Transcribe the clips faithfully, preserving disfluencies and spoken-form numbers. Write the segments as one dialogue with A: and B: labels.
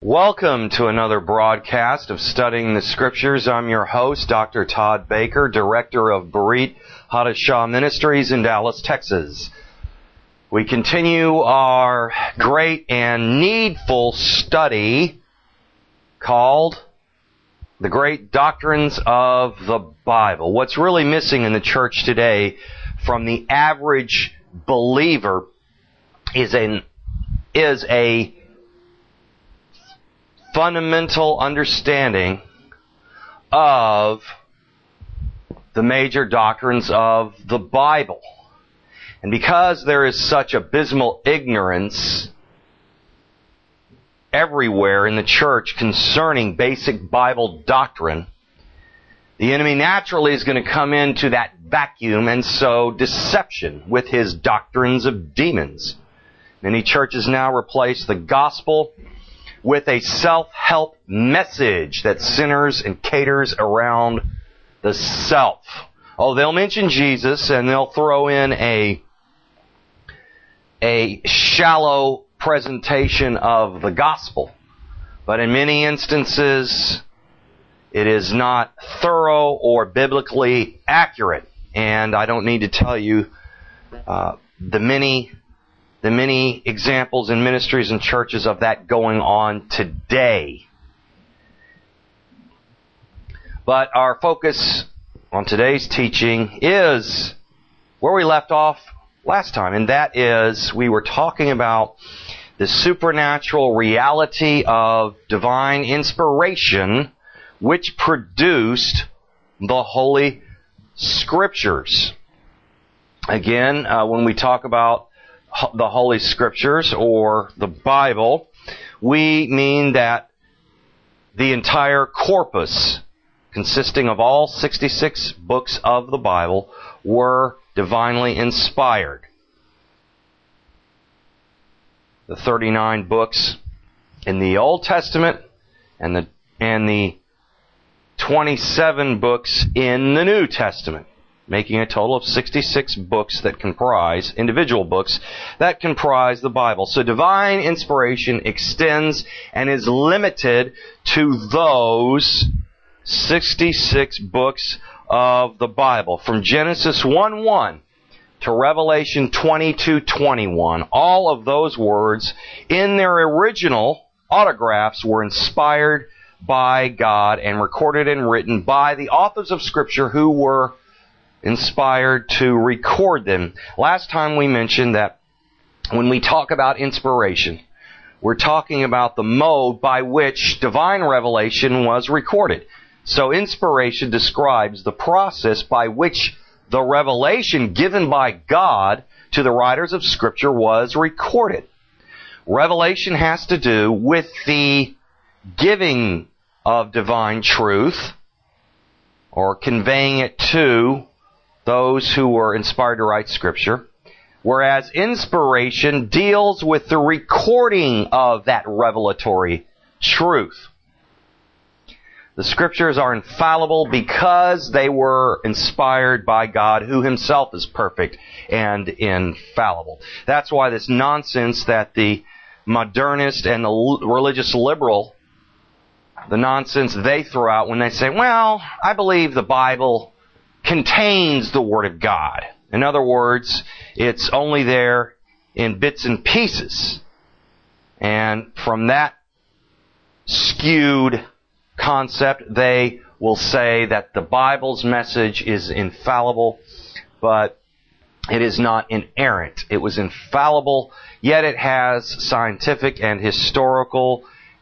A: Welcome to another broadcast of Studying the Scriptures. I'm your host, Doctor Todd Baker, Director of Berit Hadashah Ministries in Dallas, Texas. We continue our great and needful study called The Great Doctrines of the Bible. What's really missing in the church today from the average believer is an is a fundamental understanding of the major doctrines of the Bible. And because there is such abysmal ignorance everywhere in the church concerning basic Bible doctrine, the enemy naturally is going to come into that vacuum and sow deception with his doctrines of demons. Many churches now replace the gospel with a self-help message that centers and caters around the self. Oh, they'll mention Jesus and they'll throw in a, a shallow presentation of the gospel. But in many instances, it is not thorough or biblically accurate. And I don't need to tell you uh, the many The many examples in ministries and churches of that going on today. But our focus on today's teaching is where we left off last time, and that is we were talking about the supernatural reality of divine inspiration which produced the Holy Scriptures. Again, uh, when we talk about the Holy Scriptures or the Bible, we mean that the entire corpus consisting of all sixty-six books of the Bible were divinely inspired. The thirty-nine books in the Old Testament and the and the twenty-seven books in the New Testament, making a total of sixty-six books that comprise, individual books, that comprise the Bible. So divine inspiration extends and is limited to those sixty-six books of the Bible. From Genesis one one to Revelation twenty-two twenty-one, all of those words in their original autographs were inspired by God and recorded and written by the authors of Scripture who were inspired to record them. Last time we mentioned that when we talk about inspiration, we're talking about the mode by which divine revelation was recorded. So inspiration describes the process by which the revelation given by God to the writers of Scripture was recorded. Revelation has to do with the giving of divine truth or conveying it to those who were inspired to write Scripture, whereas inspiration deals with the recording of that revelatory truth. The Scriptures are infallible because they were inspired by God, who Himself is perfect and infallible. That's why this nonsense that the modernist and the religious liberal, the nonsense they throw out when they say, well, I believe the Bible contains the Word of God. In other words, it's only there in bits and pieces. And from that skewed concept, they will say that the Bible's message is infallible, but it is not inerrant. It was infallible, yet it has scientific and historical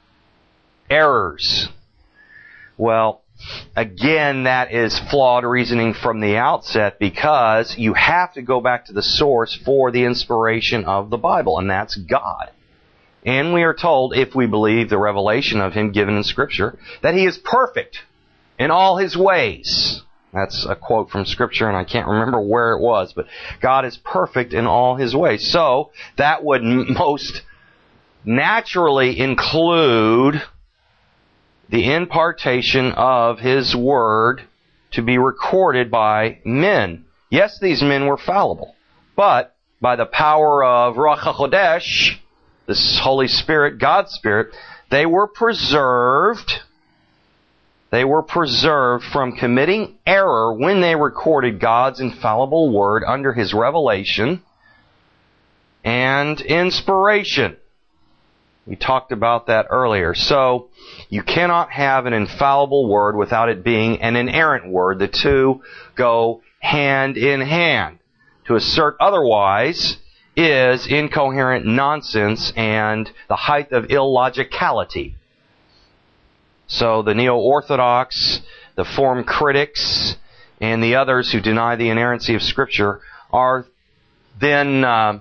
A: errors. Well, again, that is flawed reasoning from the outset because you have to go back to the source for the inspiration of the Bible, and that's God. And we are told, if we believe the revelation of Him given in Scripture, that He is perfect in all His ways. That's a quote from Scripture, and I can't remember where it was, but God is perfect in all His ways. So that would most naturally include the impartation of His Word to be recorded by men. Yes, these men were fallible, but by the power of Ruach HaKodesh, this Holy Spirit, God's Spirit, they were preserved. They were preserved from committing error when they recorded God's infallible Word under His revelation and inspiration. We talked about that earlier. So, you cannot have an infallible Word without it being an inerrant Word. The two go hand in hand. To assert otherwise is incoherent nonsense and the height of illogicality. So the neo-orthodox, the form critics, and the others who deny the inerrancy of Scripture are then uh,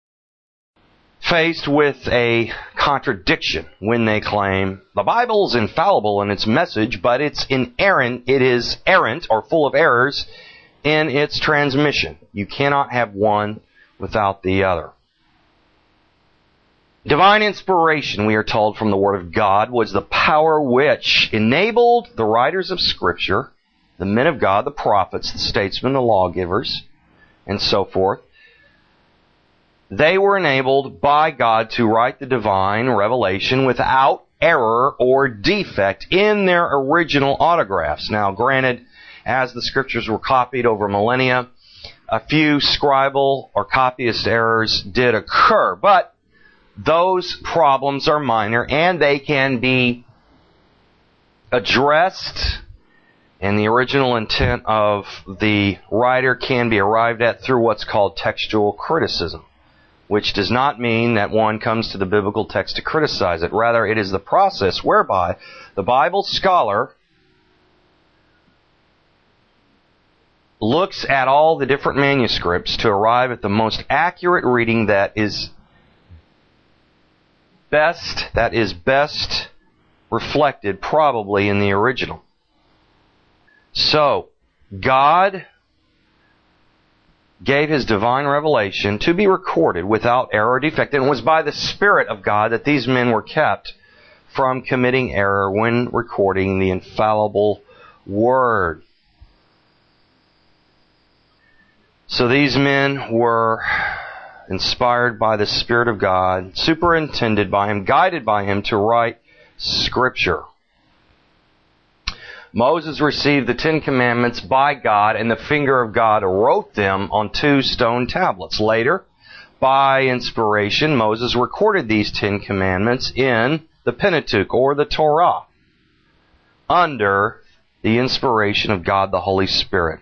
A: faced with a contradiction when they claim the Bible is infallible in its message, but it's inerrant, it is errant or full of errors in its transmission. You cannot have one without the other. Divine inspiration, we are told from the Word of God, was the power which enabled the writers of Scripture, the men of God, the prophets, the statesmen, the lawgivers, and so forth. They were enabled by God to write the divine revelation without error or defect in their original autographs. Now, granted, as the Scriptures were copied over millennia, a few scribal or copyist errors did occur, but those problems are minor and they can be addressed, and the original intent of the writer can be arrived at through what's called textual criticism, which does not mean that one comes to the biblical text to criticize it. Rather, it is the process whereby the Bible scholar looks at all the different manuscripts to arrive at the most accurate reading that is best, that is best reflected probably in the original. So, God gave His divine revelation to be recorded without error or defect, and it was by the Spirit of God that these men were kept from committing error when recording the infallible Word. So these men were inspired by the Spirit of God, superintended by Him, guided by Him to write Scripture. Moses received the Ten Commandments by God, and the finger of God wrote them on two stone tablets. Later, by inspiration, Moses recorded these Ten Commandments in the Pentateuch, or the Torah, under the inspiration of God the Holy Spirit.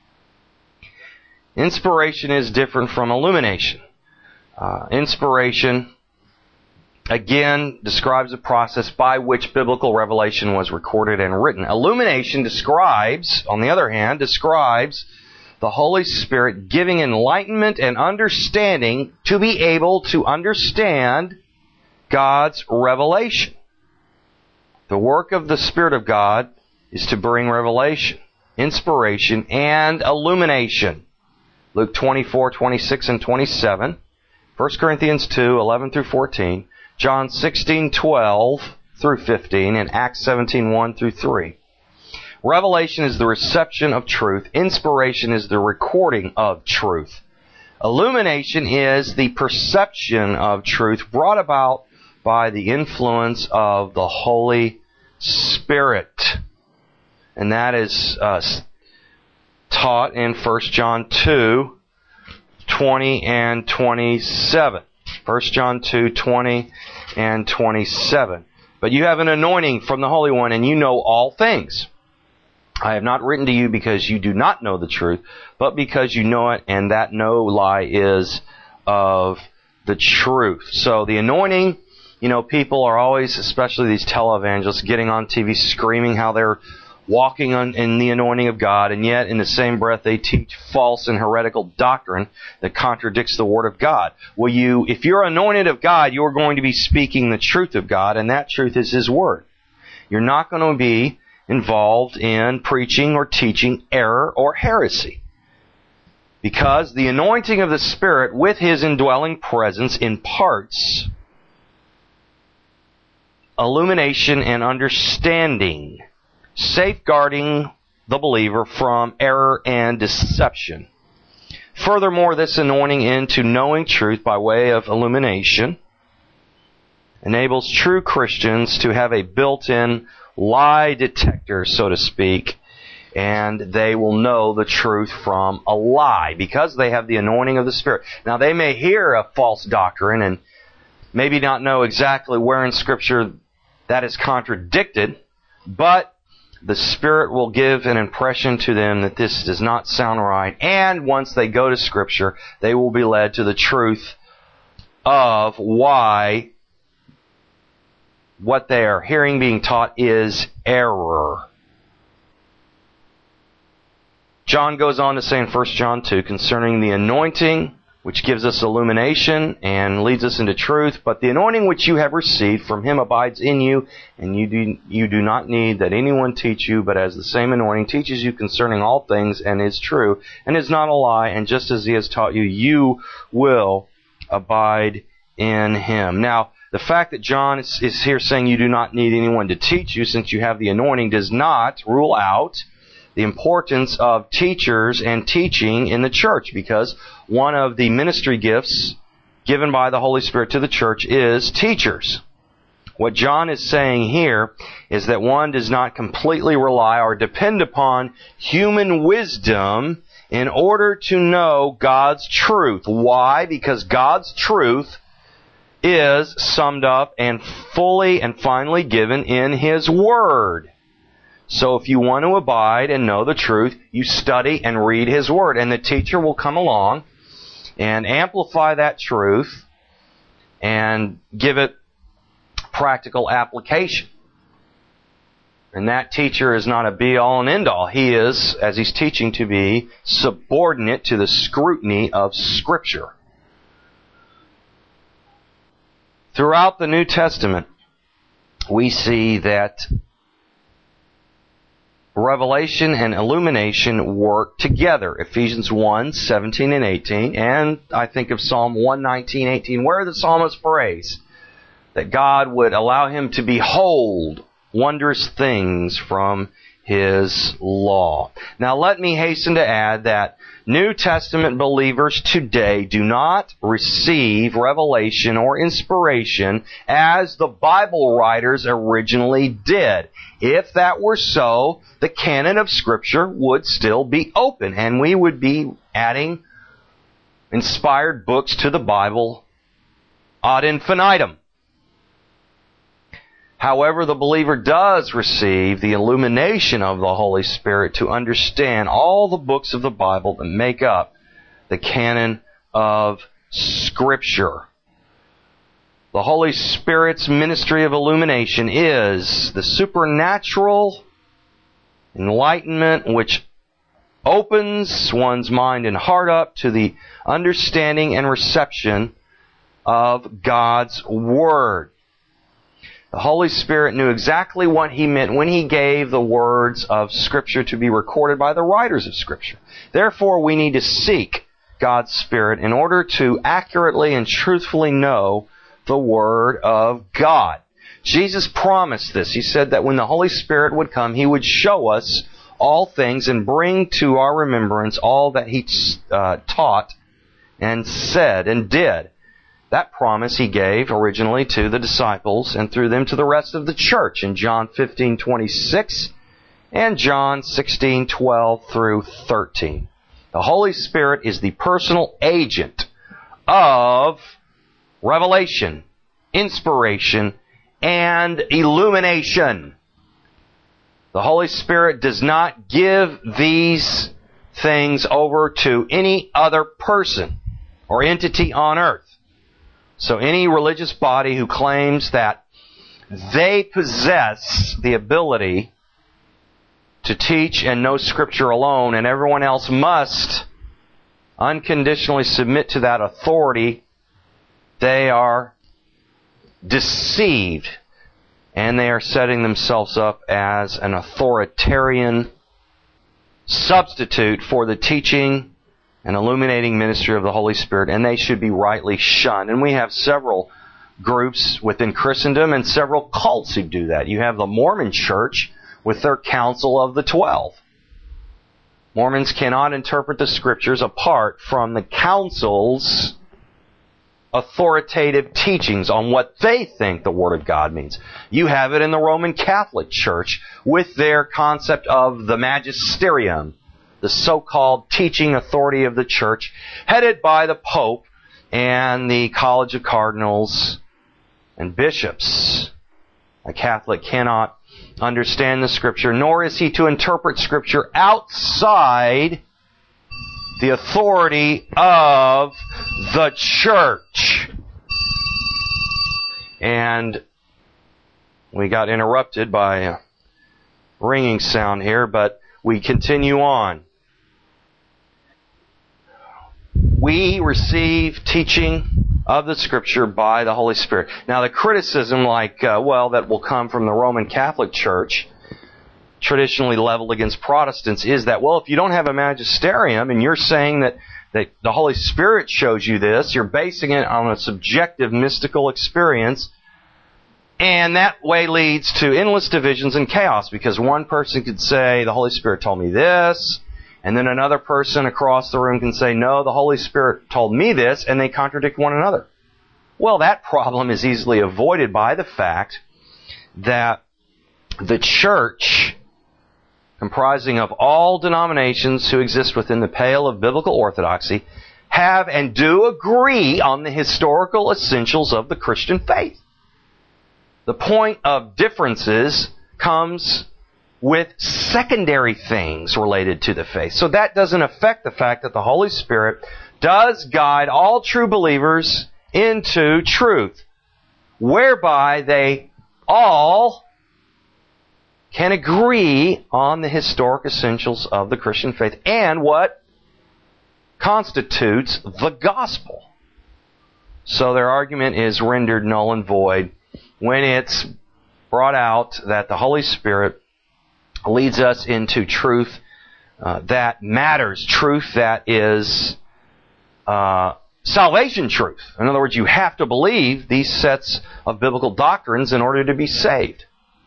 A: Inspiration is different from illumination. Uh, inspiration, again, describes a process by which biblical revelation was recorded and written. Illumination describes, on the other hand, describes the Holy Spirit giving enlightenment and understanding to be able to understand God's revelation. The work of the Spirit of God is to bring revelation, inspiration, and illumination. Luke twenty-four, twenty-six, and twenty-seven. First Corinthians two, eleven through fourteen. John sixteen, twelve through fifteen. And Acts seventeen, one through three. Revelation is the reception of truth. Inspiration is the recording of truth. Illumination is the perception of truth brought about by the influence of the Holy Spirit. And that is uh, taught in First John two, twenty and twenty-seven. First John two, twenty and twenty-seven. But you have an anointing from the Holy One, and you know all things. I have not written to you because you do not know the truth, but because you know it, and that no lie is of the truth. So the anointing, you know, people are always, especially these televangelists, getting on T V screaming how they're walking on, in the anointing of God, and yet in the same breath they teach false and heretical doctrine that contradicts the Word of God. Well, you, if you're anointed of God, you're going to be speaking the truth of God, and that truth is His Word. You're not going to be involved in preaching or teaching error or heresy. Because the anointing of the Spirit with His indwelling presence imparts illumination and understanding, safeguarding the believer from error and deception. Furthermore, this anointing into knowing truth by way of illumination enables true Christians to have a built-in lie detector, so to speak, and they will know the truth from a lie because they have the anointing of the Spirit. Now, they may hear a false doctrine and maybe not know exactly where in Scripture that is contradicted, but the Spirit will give an impression to them that this does not sound right, and once they go to Scripture, they will be led to the truth of why what they are hearing being taught is error. John goes on to say in First John two concerning the anointing, which gives us illumination and leads us into truth, but the anointing which you have received from Him abides in you, and you do, you do not need that anyone teach you, but as the same anointing teaches you concerning all things, and is true, and is not a lie, and just as He has taught you, you will abide in Him. Now, the fact that John is, is here saying you do not need anyone to teach you since you have the anointing does not rule out the importance of teachers and teaching in the church, because one of the ministry gifts given by the Holy Spirit to the church is teachers. What John is saying here is that one does not completely rely or depend upon human wisdom in order to know God's truth. Why? Because God's truth is summed up and fully and finally given in His Word. So if you want to abide and know the truth, you study and read His Word, and the teacher will come along and amplify that truth and give it practical application. And that teacher is not a be-all and end-all. He is, as he's teaching, to be subordinate to the scrutiny of Scripture. Throughout the New Testament, we see that revelation and illumination work together. Ephesians one, seventeen and eighteen, and I think of Psalm one nineteen, eighteen, where the psalmist prays that God would allow him to behold wondrous things from His law. Now let me hasten to add that New Testament believers today do not receive revelation or inspiration as the Bible writers originally did. If that were so, the canon of Scripture would still be open, and we would be adding inspired books to the Bible ad infinitum. However, the believer does receive the illumination of the Holy Spirit to understand all the books of the Bible that make up the canon of Scripture. The Holy Spirit's ministry of illumination is the supernatural enlightenment which opens one's mind and heart up to the understanding and reception of God's Word. The Holy Spirit knew exactly what He meant when He gave the words of Scripture to be recorded by the writers of Scripture. Therefore, we need to seek God's Spirit in order to accurately and truthfully know the Word of God. Jesus promised this. He said that when the Holy Spirit would come, He would show us all things and bring to our remembrance all that He uh, taught and said and did. That promise He gave originally to the disciples and through them to the rest of the church in John fifteen twenty-six and John sixteen twelve through thirteen. The Holy Spirit is the personal agent of revelation, inspiration, and illumination. The Holy Spirit does not give these things over to any other person or entity on earth. So any religious body who claims that they possess the ability to teach and know Scripture alone, and everyone else must unconditionally submit to that authority, they are deceived, and they are setting themselves up as an authoritarian substitute for the teaching and illuminating ministry of the Holy Spirit, and they should be rightly shunned. And we have several groups within Christendom and several cults who do that. You have the Mormon Church with their Council of the Twelve. Mormons cannot interpret the Scriptures apart from the councils authoritative teachings on what they think the Word of God means. You have it in the Roman Catholic Church with their concept of the magisterium, the so-called teaching authority of the Church, headed by the Pope and the College of Cardinals and Bishops. A Catholic cannot understand the Scripture, nor is he to interpret Scripture outside the authority of the Church. And we got interrupted by a ringing sound here, but we continue on. We receive teaching of the Scripture by the Holy Spirit. Now the criticism, like, uh, well, that will come from the Roman Catholic Church, traditionally leveled against Protestants, is that, well, if you don't have a magisterium and you're saying that, that the Holy Spirit shows you this, you're basing it on a subjective mystical experience, and that way leads to endless divisions and chaos, because one person could say, the Holy Spirit told me this, and then another person across the room can say, no, the Holy Spirit told me this, and they contradict one another. Well, that problem is easily avoided by the fact that the Church, comprising of all denominations who exist within the pale of biblical orthodoxy, have and do agree on the historical essentials of the Christian faith. The point of differences comes with secondary things related to the faith. So that doesn't affect the fact that the Holy Spirit does guide all true believers into truth, whereby they all can agree on the historic essentials of the Christian faith and what constitutes the gospel. So their argument is rendered null and void when it's brought out that the Holy Spirit leads us into truth uh, that matters, truth that is uh, salvation truth. In other words, you have to believe these sets of biblical doctrines in order to be saved.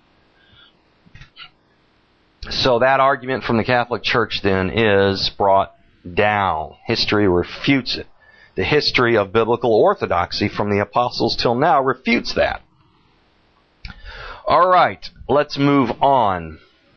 A: So that argument from the Catholic Church then is brought down. History refutes it. The history of biblical orthodoxy from the apostles till now refutes that. All right, let's move on.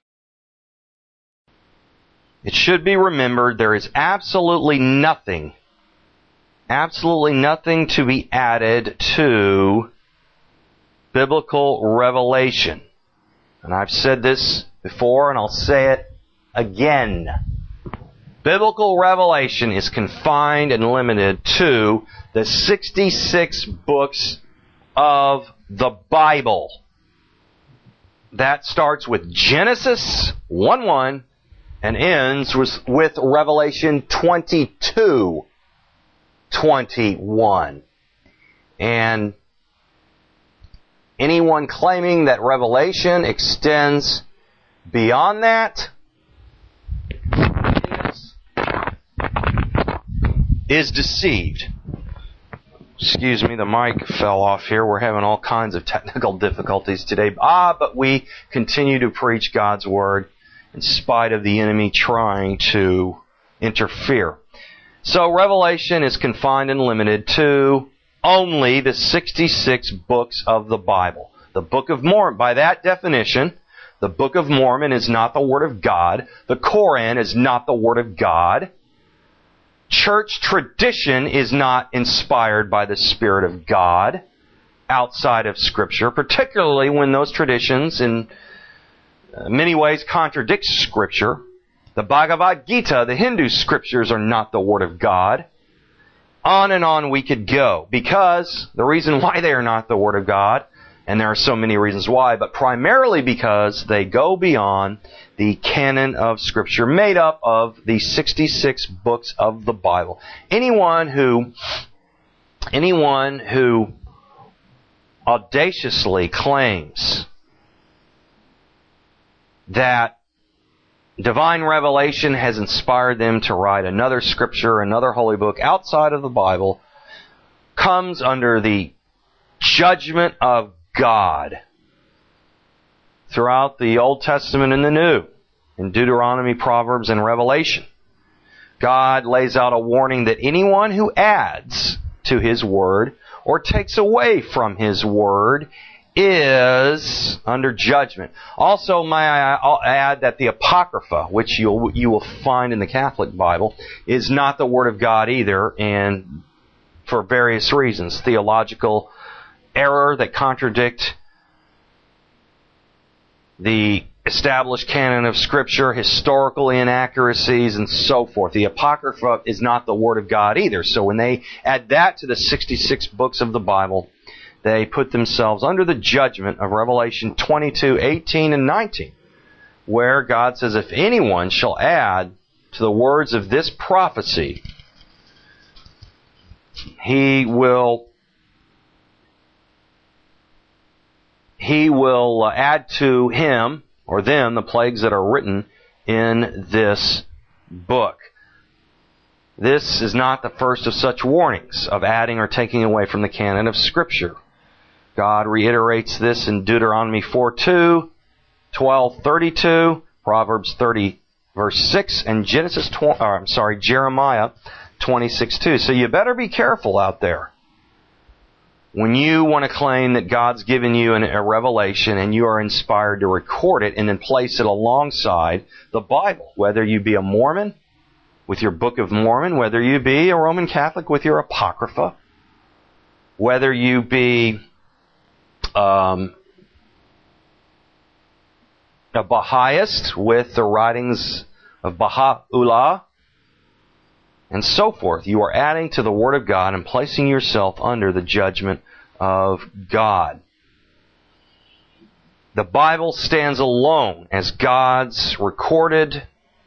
A: It should be remembered there is absolutely nothing, absolutely nothing to be added to biblical revelation. And I've said this before, and I'll say it again. Biblical revelation is confined and limited to the sixty-six books of the Bible. That starts with Genesis one one and ends with, with Revelation twenty-two twenty-one. And anyone claiming that Revelation extends beyond that is, is deceived. Excuse me, the mic fell off here. We're having all kinds of technical difficulties today. Ah, but we continue to preach God's Word in spite of the enemy trying to interfere. So Revelation is confined and limited to only the sixty-six books of the Bible. The Book of Mormon, by that definition, the Book of Mormon is not the Word of God. The Koran is not the Word of God. Church tradition is not inspired by the Spirit of God outside of Scripture, particularly when those traditions in many ways contradict Scripture. The Bhagavad Gita, the Hindu Scriptures, are not the Word of God. On and on we could go, because the reason why they are not the Word of God, and there are so many reasons why, but primarily because they go beyond the canon of Scripture, made up of the sixty-six books of the Bible. Anyone who, anyone who audaciously claims that divine revelation has inspired them to write another Scripture, another holy book outside of the Bible, comes under the judgment of God. Throughout the Old Testament and the New, in Deuteronomy, Proverbs, and Revelation, God lays out a warning that anyone who adds to His Word or takes away from His Word is under judgment. Also, may I I'll add that the Apocrypha, which you'll, you will find in the Catholic Bible, is not the Word of God either, and for various reasons. Theological error that contradict the established canon of Scripture, historical inaccuracies, and so forth. The Apocrypha is not the Word of God either. So when they add that to the sixty-six books of the Bible, they put themselves under the judgment of Revelation twenty-two, eighteen, and nineteen, where God says, if anyone shall add to the words of this prophecy, he will he will add to him or them the plagues that are written in this book. This is not the first of such warnings of adding or taking away from the canon of Scripture. God reiterates this in Deuteronomy four two, twelve thirty-two, Proverbs thirty verse six, and Genesis twenty, or, I'm sorry, Jeremiah twenty-six two. So you better be careful out there when you want to claim that God's given you an, a revelation and you are inspired to record it and then place it alongside the Bible, whether you be a Mormon with your Book of Mormon, whether you be a Roman Catholic with your Apocrypha, whether you be Um, a Baha'ist with the writings of Baha'u'llah, and so forth. You are adding to the Word of God and placing yourself under the judgment of God. The Bible stands alone as God's recorded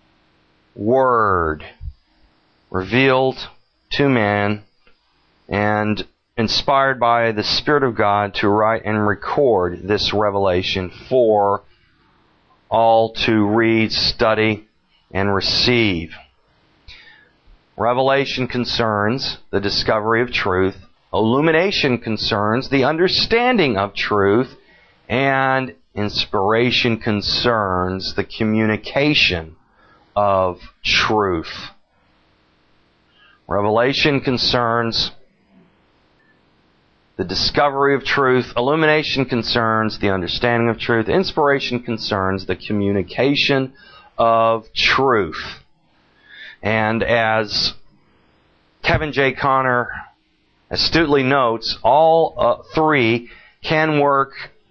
A: Word, revealed to man and inspired by the Spirit of God to write and record this revelation for all to read, study, and receive. Revelation concerns the discovery of truth. Illumination concerns the understanding of truth. And inspiration concerns the communication of truth. Revelation concerns the discovery of truth. Illumination concerns the understanding of truth. Inspiration concerns the communication of truth. And as Kevin J. Conner astutely notes, all uh, three can work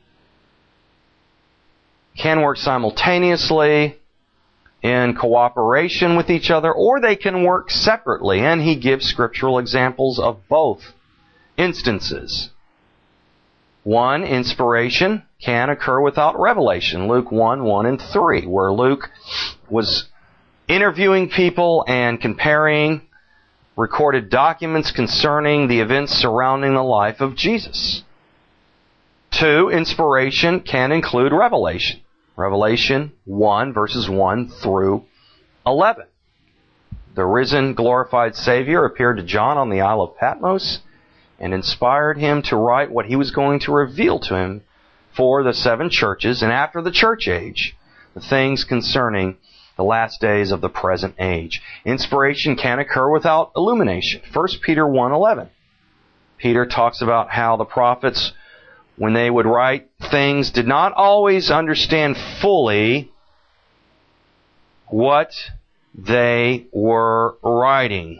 A: can work simultaneously in cooperation with each other, or they can work separately. And he gives scriptural examples of both instances. One, inspiration can occur without revelation. Luke one, one and three, where Luke was interviewing people and comparing recorded documents concerning the events surrounding the life of Jesus. Two, inspiration can include revelation. Revelation one, verses one through eleven. The risen, glorified Savior appeared to John on the Isle of Patmos and inspired him to write what he was going to reveal to him for the seven churches, and after the church age, the things concerning the last days of the present age. Inspiration can occur without illumination. First Peter one eleven. Peter talks about how the prophets, when they would write things, did not always understand fully what they were writing.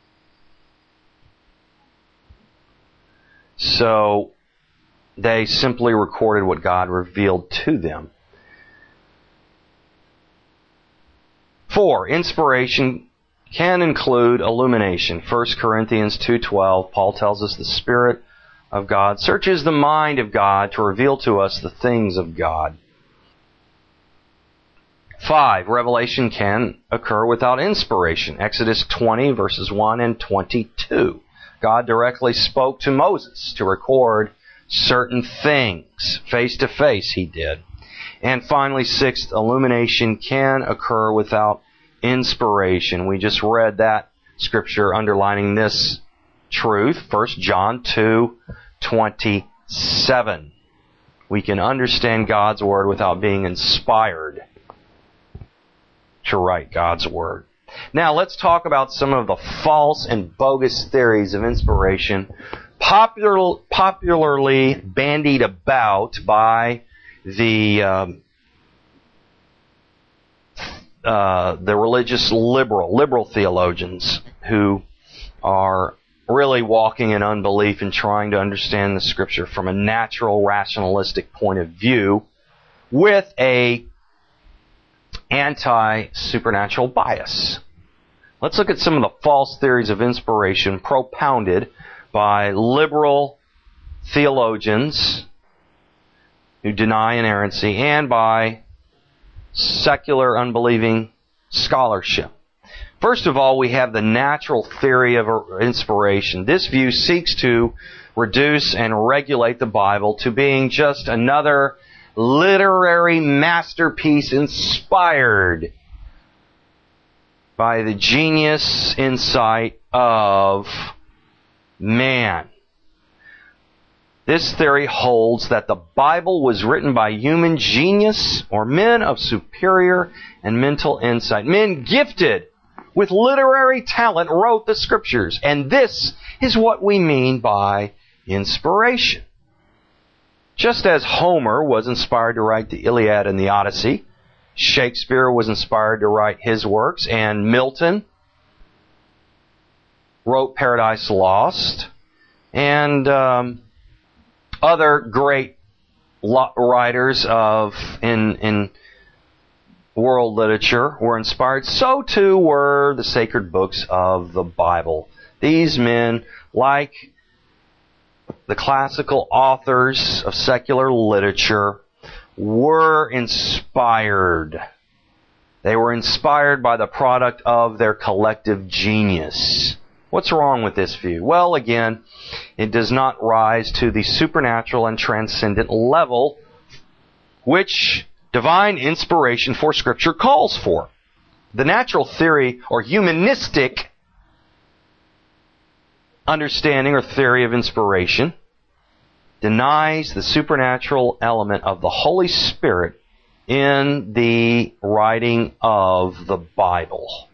A: So they simply recorded what God revealed to them. Four, inspiration can include illumination. First Corinthians two twelve, Paul tells us the Spirit of God searches the mind of God to reveal to us the things of God. Five, revelation can occur without inspiration. Exodus twenty, verses one and twenty-two. God directly spoke to Moses to record certain things. Face to face, he did. And finally, sixth, illumination can occur without inspiration. We just read that scripture underlining this truth. First John two twenty-seven. We can understand God's Word without being inspired to write God's Word. Now let's talk about some of the false and bogus theories of inspiration popular, popularly bandied about by the um, uh, the religious liberal liberal theologians who are really walking in unbelief and trying to understand the Scripture from a natural, rationalistic point of view with a anti-supernatural bias. Let's look at some of the false theories of inspiration propounded by liberal theologians who deny inerrancy and by secular, unbelieving scholarship. First of all, we have the natural theory of inspiration. This view seeks to reduce and regulate the Bible to being just another literary masterpiece inspired by the genius insight of man. This theory holds that the Bible was written by human genius or men of superior and mental insight. Men gifted with literary talent wrote the Scriptures. And this is what we mean by inspiration. Just as Homer was inspired to write the Iliad and the Odyssey, Shakespeare was inspired to write his works, and Milton wrote Paradise Lost, and um, other great writers of in in world literature were inspired. So too were the sacred books of the Bible. These men, like the classical authors of secular literature, were inspired. They were inspired by the product of their collective genius. What's wrong with this view? Well, again, it does not rise to the supernatural and transcendent level which divine inspiration for Scripture calls for. The natural theory or humanistic understanding or theory of inspiration denies the supernatural element of the Holy Spirit in the writing of the Bible.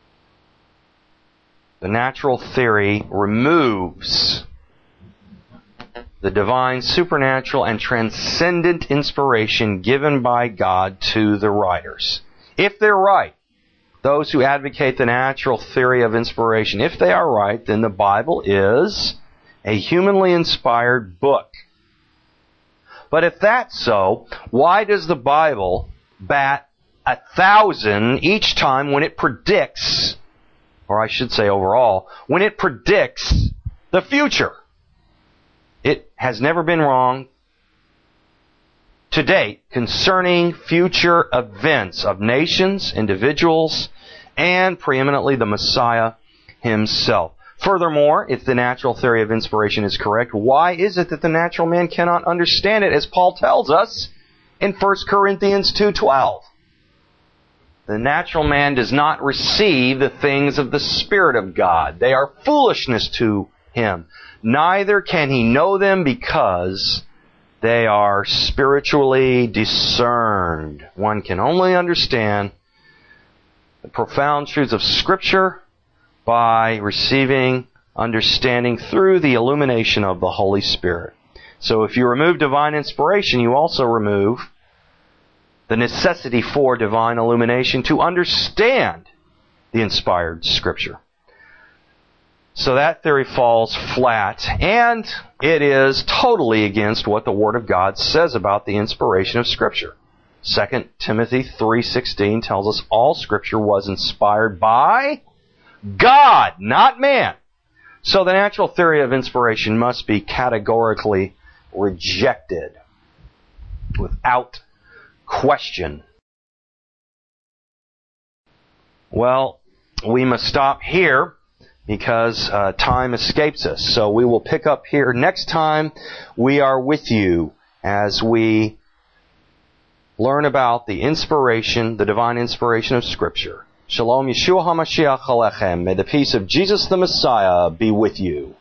A: The natural theory removes the divine, supernatural, and transcendent inspiration given by God to the writers. If they're right, those who advocate the natural theory of inspiration, if they are right, then the Bible is a humanly inspired book. But if that's so, why does the Bible bat a thousand each time when it predicts, or I should say overall, when it predicts the future? It has never been wrong to date concerning future events of nations, individuals, and preeminently the Messiah himself. Furthermore, if the natural theory of inspiration is correct, why is it that the natural man cannot understand it, as Paul tells us in First Corinthians two twelve? The natural man does not receive the things of the Spirit of God. They are foolishness to him. Neither can he know them because they are spiritually discerned. One can only understand the profound truths of Scripture by receiving understanding through the illumination of the Holy Spirit. So if you remove divine inspiration, you also remove the necessity for divine illumination to understand the inspired Scripture. So that theory falls flat, and it is totally against what the Word of God says about the inspiration of Scripture. Second Timothy three sixteen tells us all Scripture was inspired by God, not man. So the natural theory of inspiration must be categorically rejected without question. Well, we must stop here because uh, time escapes us. So we will pick up here next time we are with you as we learn about the inspiration, the divine inspiration of Scripture. Shalom Yeshua HaMashiach Alechem. May the peace of Jesus the Messiah be with you.